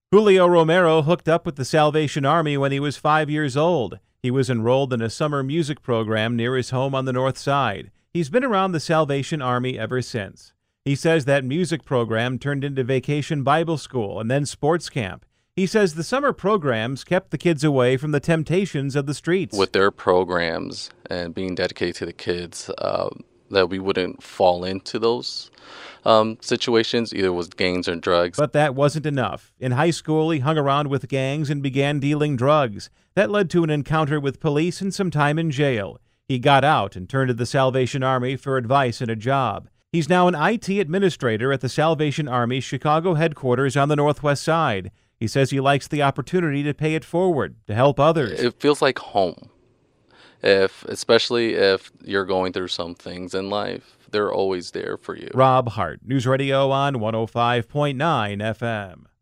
Julio Romero hooked up with the Salvation Army when he was 5 years old. He was enrolled in a summer music program near his home on the north side. He's been around the Salvation Army ever since. He says that music program turned into vacation Bible school and then sports camp. He says the summer programs kept the kids away from the temptations of the streets. With their programs and being dedicated to the kids, that we wouldn't fall into those situations, either with gangs or drugs. But that wasn't enough. In high school, he hung around with gangs and began dealing drugs. That led to an encounter with police and some time in jail. He got out and turned to the Salvation Army for advice and a job. He's now an IT administrator at the Salvation Army Chicago headquarters on the Northwest Side. He says he likes the opportunity to pay it forward, to help others. It feels like home. Especially if you're going through some things in life, they're always there for you. Rob Hart, News Radio on 105.9 FM.